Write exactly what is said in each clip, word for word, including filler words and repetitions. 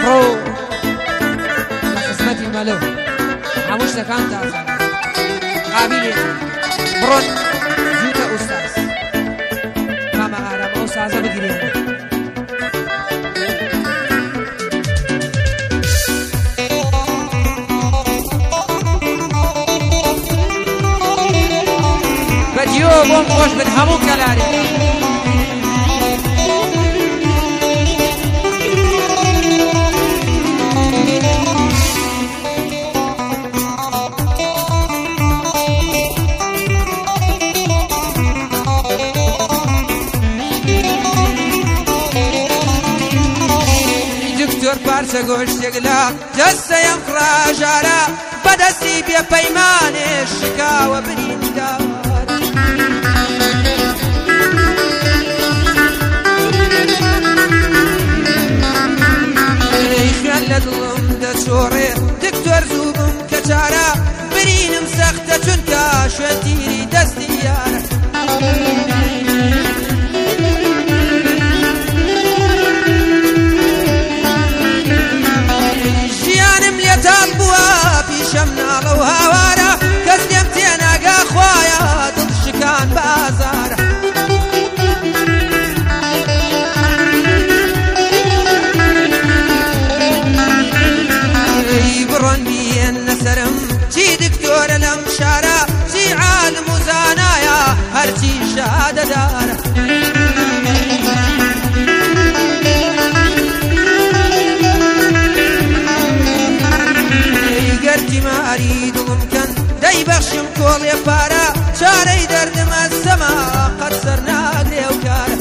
ڕۆ خزمەتی مەلۆ هەموو شتەکان تازە قابلێت بڕۆن زووتە ئوستاز مامە ئارام ئەو سازە بگرێن بەجیۆ بۆم خۆش بن هەموو کەلارێ پارچە گۆشتێک لە دەستەیەم خراژارە بەدەستی بێپەیمانێ شکاوە بریندار خوێن لە دڵم دەچۆڕێ دکتۆر زوو بم کە چارە برینم سەختە چونکە شوێنتیری دەستی یارە تام بووە پیشەم ناڵە و هاوارە کەس لێم تێناگا خوایە دڵشکان بازارە بڕۆن بیێنە سەرم چی دکتۆرە لەم شارە چی عالم و زانایە هەرچی شادەدارە ماری دڵم کەن دەیبەخشم کۆڵێ پارە چارەی دەردمە سەما قەت سەر ناگرێ و کارە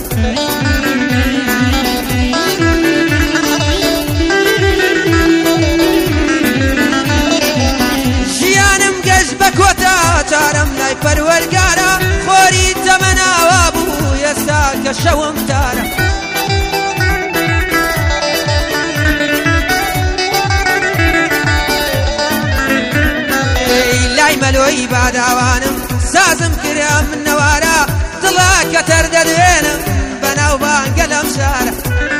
ژیانم گەشت بە کۆتا چارەم لای پەروەرگارە خۆری تەمەناوا بوو ئێستا کە شەوم تارە مەلۆی باداوانم سازم کرا من نەوارە دڵا کە تەر دەدوێنم بەناو بانگە لەم شارە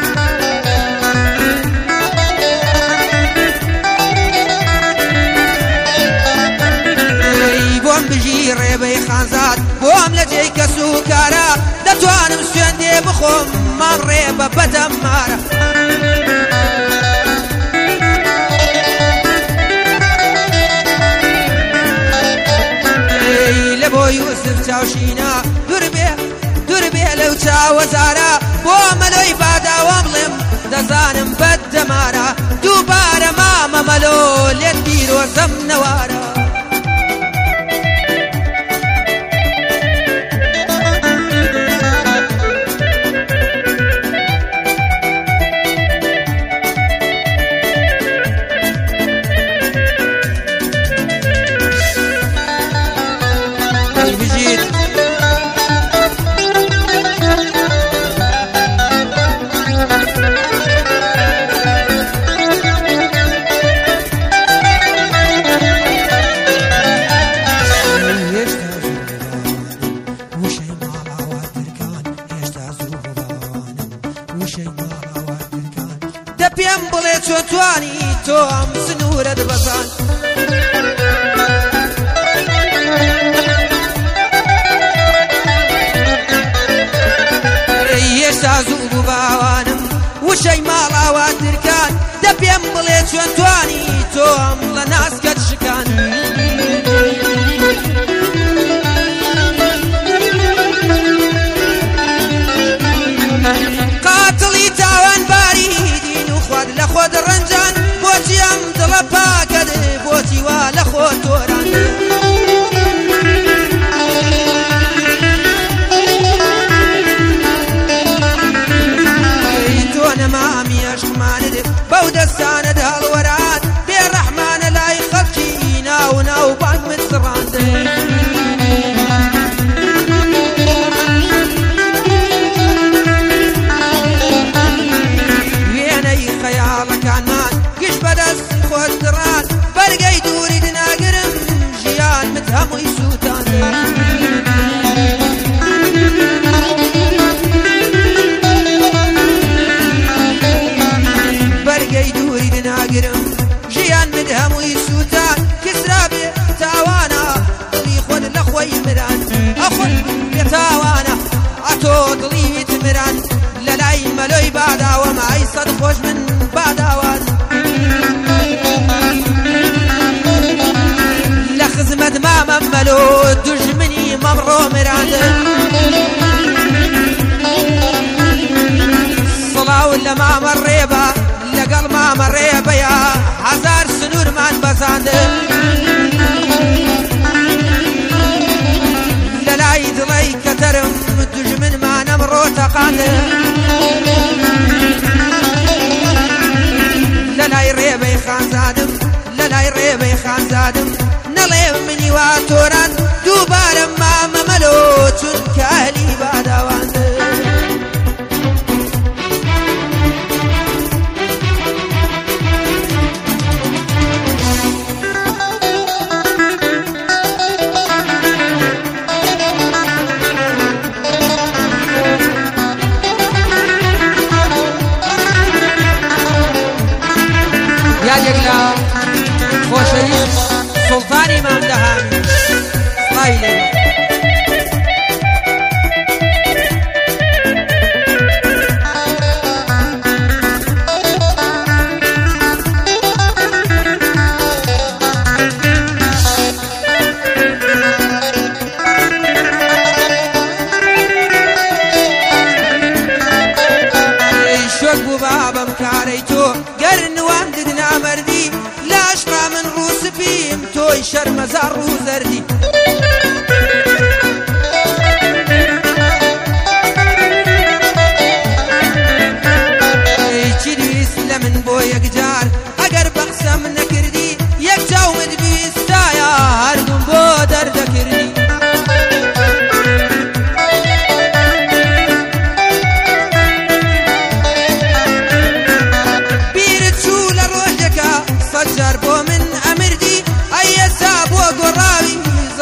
بۆم بژی ڕێبەی خانزاد بۆم لە جێی کەس و کارە دەتوانم سوێندێ بخۆم مام ڕێبە بەدەم مارە بۆ یوسف چاوشینە دوور بێ دوور بێ لەو چاوەزارە بۆ مەلۆی باداوام بڵێم دەزانم بەد دەمارە دووبارە مامە مەلۆ لێت بیرۆزەم نەوارە پێم بڵێ چۆن توانی تۆ ئەم سنوورە دبەزان هێشتا زوو بوو باوانم وشەی ماڵاوا ترکان دە پێم بڵێ چۆن توانی تۆ ئەم لە ناسکەت شکان قاتڵی تاوانباری لە خۆت ڕەنجان بۆچی ئەم دڵە پاکەت بۆچی وا لە خۆ تۆران تۆ نەمامی عەشقمانت بەو دەستانت هەڵوەران بێڕەحمانە لای خەڵکی ناو ناو بانگ متسڕاند خەیاڵەکانمان گشت بەدەست خۆت دڕان بەرگەی دووری دناگرم ژیان مت هەمووی سووتان بەرگەی دووری لما مريبا لقل ما مريبا يا هزار سنور من بزاند للاي دلي كترم دجمن ما نمرو تقاند للاي ريبي خان زادم للاي ريبي خان زادم نليم مني واتوران دوبار ما مملو چون كهلي بادواند يا جگلا خوشویست سلطانی مندهانی اسرائیلی شوق بو بابم كاري تو قرن واندقنا مردي لا اشقى من روس بيم توي شرم زار وزردي ايشي من بويك جار اقر بقسم نكردي يكتاو مدبيستايا هردم بو درد كردي جربو من أمردي أي سابو قراوي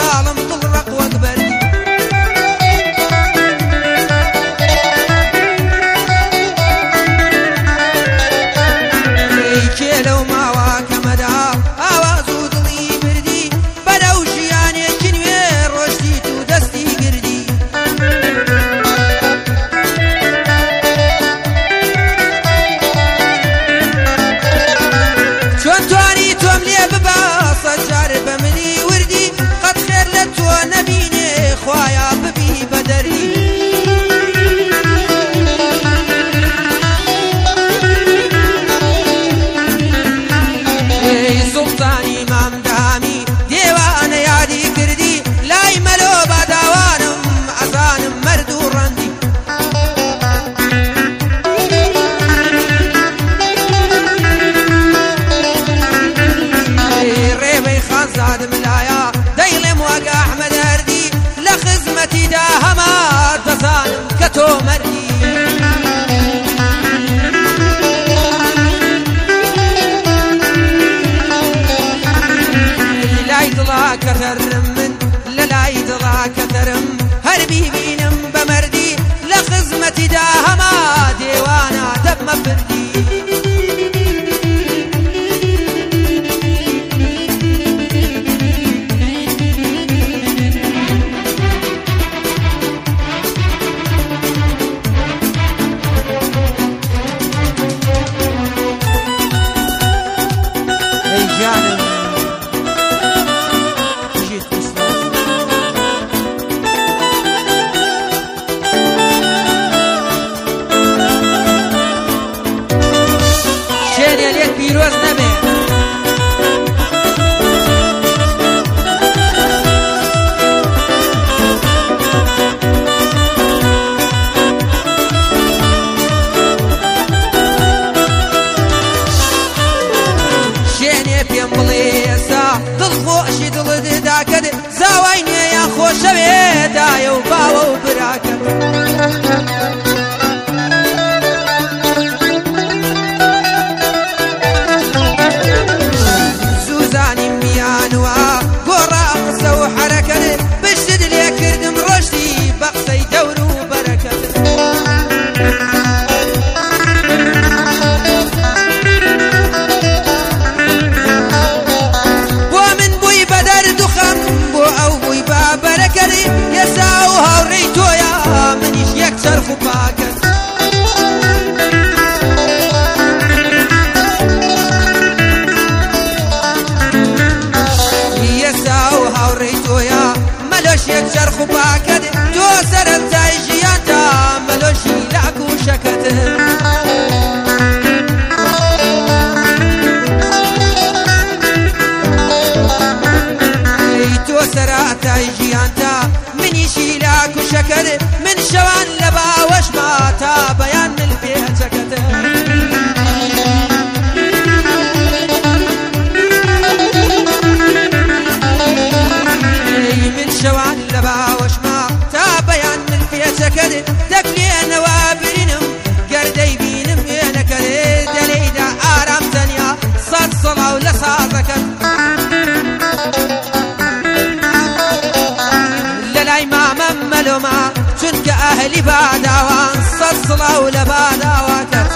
ئەهلی باداوان سەد سڵاو لە باداوا کەت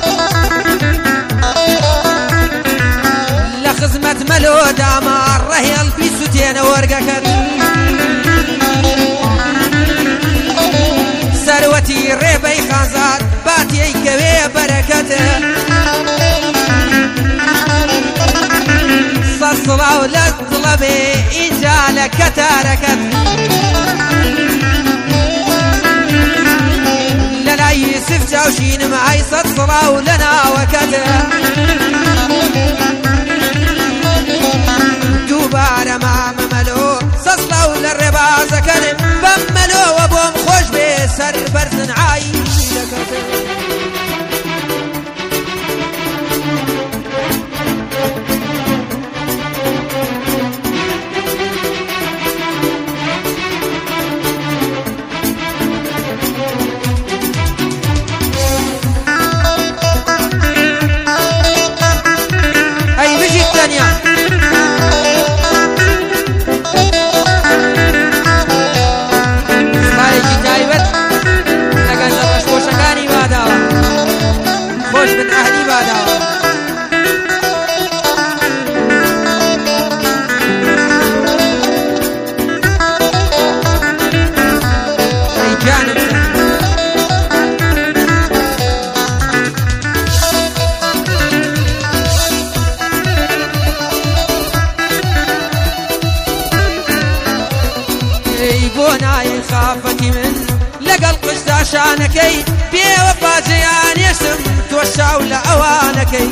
لە خزمەت مەلۆ دامار ڕەهێڵ بیسووتێنە وەرگەکەت سەروەتی ڕێبەی خانزاد باتیەی کەوێ بەرەکەتە سەد سڵاو لە دڵەبێ ئینجا لە کەتارەکەت لە لای یوسف چاوشینم ئای سەد سڵاو لە ناوەکەتە دووبارە مامە مەلۆ سەد سڵاو لە ڕێبازەکەنم بەم مەلۆوە بۆم خۆش بێ سەر بەرزن عایلەکەتە بۆنای خافەتی من لەگەڵ قشتا شانەکەی پێوە پاجەیان ێشم تۆ شاو لە ئەوانەکەی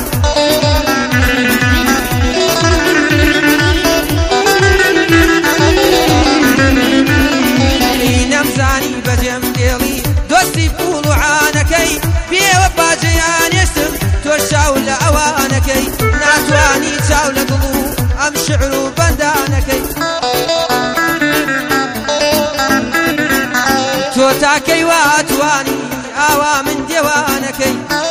نەمزانی بەجێم دێڵی دۆستی پوڵ و عانەکەی پێوە پاجەیان ێشم تۆ شاو لە ئەوانەکەی ناتوانی چاو لە دڵ و ئەم شعر و بەندانەکەی تۆ تاکەی واتوانی ئاوا من دێوانەکەی